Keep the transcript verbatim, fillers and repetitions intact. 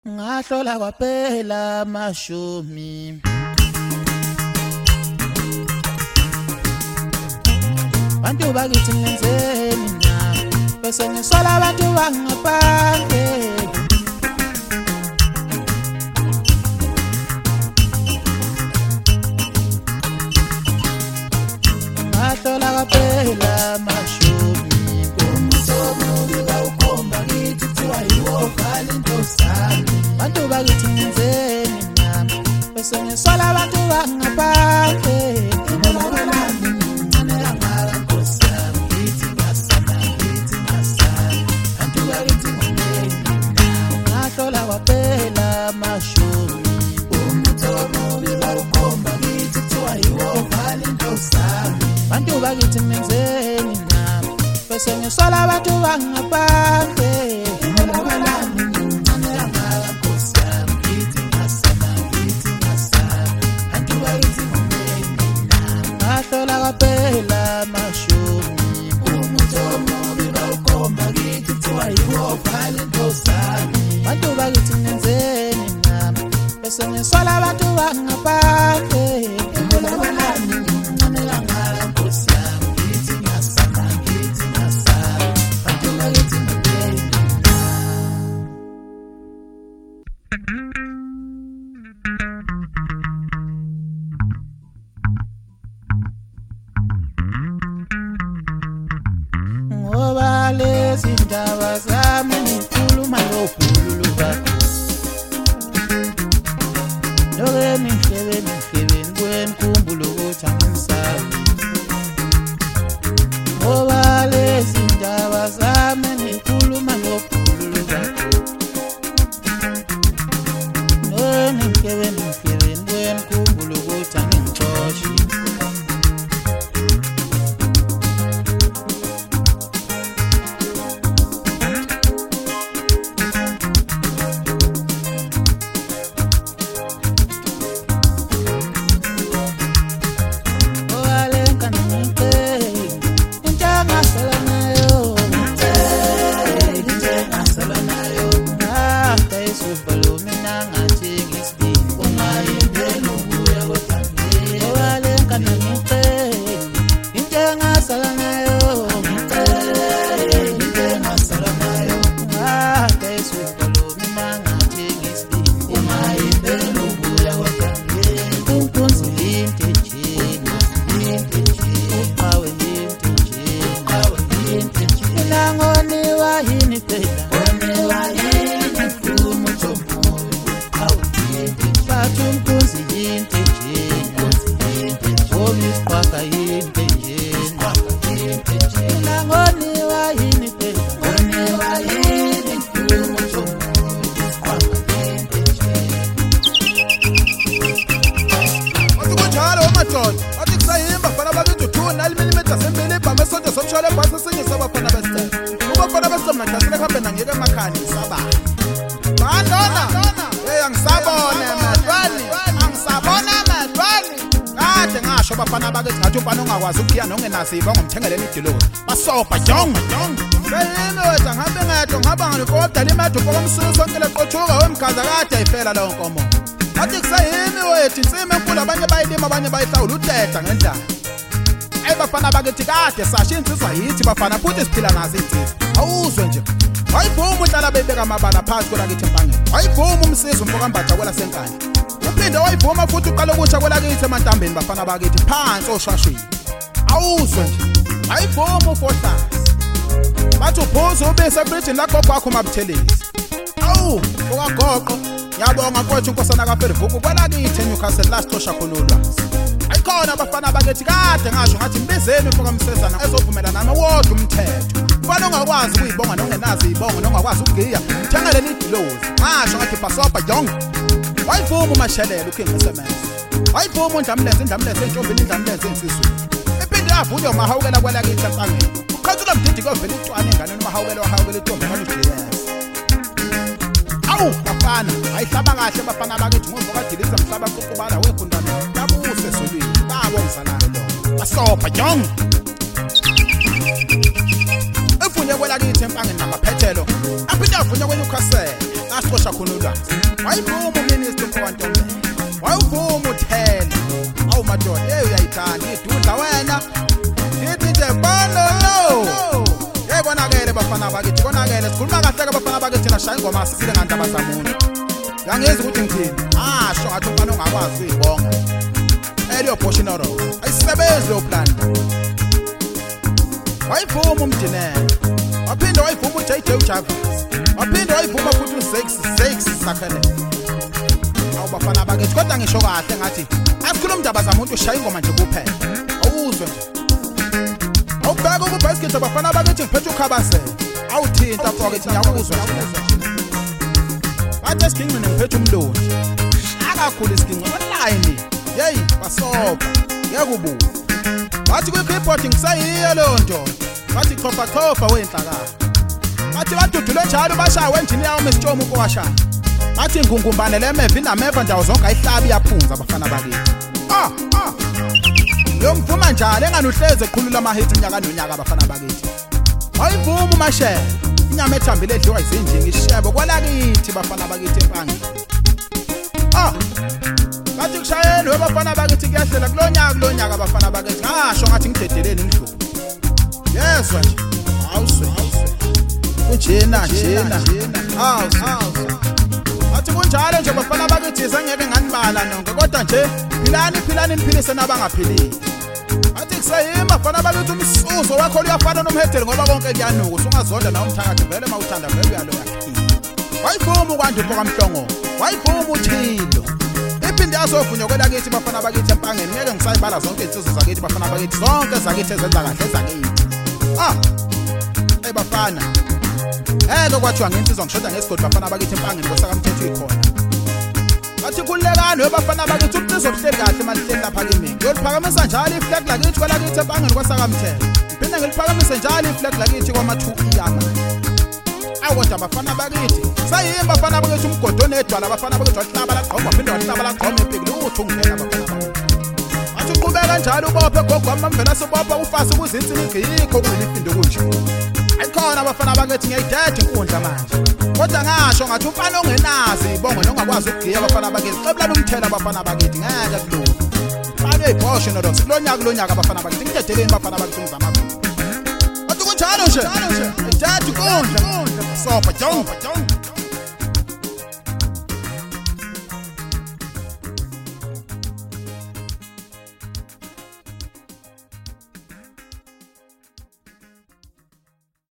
ngahlola kwaphela mashumi bantu bakithi ngenzeni na bese ngisola abantu bangaphandle ngahlola kwaphela mashumi bantu bakithi ngenzeni nami bese ngisola abantu bangaphandle ngahlola kwaphela mashumi bantu bakithi ngenzeni nami bese ngisola abantu bangaphandle ngahlola kwaphela mashumi bantu bakithi ngenzeni nami bese ngisola abantu bangaphandle ngoba lezi ndaba zami ngikhuluma lokhulu bakho lokeni nhlebeni nhlebeni kwenkumbulo ukuthi angisazi ngoba lezi ndaba zami ngikhuluma lokhulu bakho lokeni nhlebeni nhlebeni kwenkumbulo ukuthi angixoshi bafana bakithi ngathi umfana ongakwazi ukuya nongenasiba ngomthengeleni idiloni basopa jonga jonga beyini wethu ngihambe ngedwa ngihamba ngalikodwa limathu komsulu sonke leqothuka wemgaza kade ayifela leyo nkomo athi kusayimi wethu insima enkulu abanye bayilima abanye bayihlawula uteta ngendlela ayi bafana bakithi kade sasha insizwa yithi bafana futhi siphila nazo insizwa awuzwe nje ayibhuma uhlala bebeka amabala phansi kwelakithi empangeni ayibhuma umsizo umfokambatha kwela senkani uphinde wayivuma futhi uqala ukusha kwelakithi emantambeni bafana bakithi phansi oshashwini awuzwe nje ayivuma ufohlala bathi uphuza ubise ebridgini lakho kwakho mabuthelezi awu ukagoqo ngiyabonga mfowethu inkosana kaFerivuku kwelakithi eNewcastle last osha khona ulwazi ayikhona abafana bakithi kade ngasho ngathi mbizeni ufokamsezana ezovumela nami wodwa umthetho mfana ongakwazi ukuyibonga nongenazi ibongo nongakwazi ukugiya thengele nidilozi ngasho ngathi basopa jonga wayivuma umashelela ukhengisemenza wayivuma undlamlenze indlamlenze entombini indlamlenze ensizweni ephinde yavunywa mahawukela kwelakithi empangeni uqhathula mdidi kovela icwane enganeni mahawukela wahawukela intombi kaNuJS awu bafana ayihlaba kahle bafana bakithi ngozokadiliza mhlaba kuqubala wekundana tabuse esolweni babo mzalane lo basopa jonga evunywe kwelakithi empangeni namaphethelo aphinde yavunywa kweNewcastle last wasicosha khona ulwazi wayivuma uminister uMpokantombe wayuvuma uthela awu madoda hey uyayithanda idudla wena ngithi nje bano no hey bonakele bafana bakithi konakele sikhuluma kahle ke bafana bakithi na shaya ingoma sisile ngandaba zamuntu ngangezi ukuthi ngithini ah sho ngathi umfana ongakwazi uyibonga eliyo portionoro ayisebenzi lo plan wayivuma umdinela waphinda wayivuma uJJ uJavis waphinda wayivuma futhi uSex Sex sakhele awu bafana bakithi kodwa ngisho kahle ngathi asikhuluma indaba zamuntu ushaya ingoma nje kuphela awuzwe nje awubheka ukubhasiketi bafana bakithi ngiphethe ukhabasela awuthinta mfowethu ngiyakuzwa bathi esigingqini ngiphethe umlonji akakhulu isigingqi online hey basoba yakubu bathi kwi keyboard ngisayiyo lonto bathi chofa chofa wenhlakala bathi badudule njalo bashaya wenjiniya umesitshomo ukwasha bathi ngungumbane lemeva inameva ndawo zonke ayihlabi iyaphunza abafana bakithi ah ah yomvuma njalo enganuhleze eqhulula ama hits unyaka nonyaka abafana bakithi ayivuma umashela inyama ethambile edliwa izinjingi ishebo kwalakithi bafana bakithi empangi ah bathi kushayeni webafana bakithi kuyahlela kulonyaka kulonyaka abafana bakithi ngasho ngathi ngidedeleni ngidlula yezwa nje awuswe kunjena njena hawu hawu athi kunjalo nje bafana bakithi zangeke nganibala nonke kodwa nje philani philani niphilise nabangaphilile athi kusayima bafana bakithi umsuzo wakho uyafana nomhedeli ngoba konke kuyanuka usungazonda na umthakathi vele mawuthanda vele uyaloya wayivuma ukwanda uMpokamhlongo wayivuma uthilo iphinde yazovunywa kwelakithi bafana bakithi empangeni ngeke ngisayibala zonke izinsizwa zakithi bafana bakithi zonke zakithi ezenza kahle zakithi ah hey bafana eke kwathiwa ngensizwa ngishoda ngesigodi bafana bakithi empangeni kosakamthetho ikhona bathi kulekani webafana bakithi umnizo obuhleli kahle malihleli lapha kimi ngiyoliphakamisa njalo iflag lakithi kwelakithi empangeni kosakamthetho phinde ngiliphakamise njalo iflag lakithi kwama-two iyama awodwa bafana bakithi sayimba bafana bakithi umgodo onedwala abafana bakithi wahlaba laqhoma phinde wahlaba laqhoma empikile uthi ungena bafana bakithi athi uqhubeka njalo ubophe gogwama mvela sobopha ufase ukuzinsini ngikho kuyilifindo kunje ayikhona abafana bakithi ngiyayideda inkundla manje kodwa ngasho ngathi umfana ongenazi ibongo nongakwazi ukugiya abafana bakithi xebulana umthela abafana bakithi ngeke kulunga manje ibhoshe no dogs kulonyaka kulonyaka abafana bakithi ngidedeleni abafana bakithi ngizama athi kunjalo nje ideda inkundla sopa jonga jonga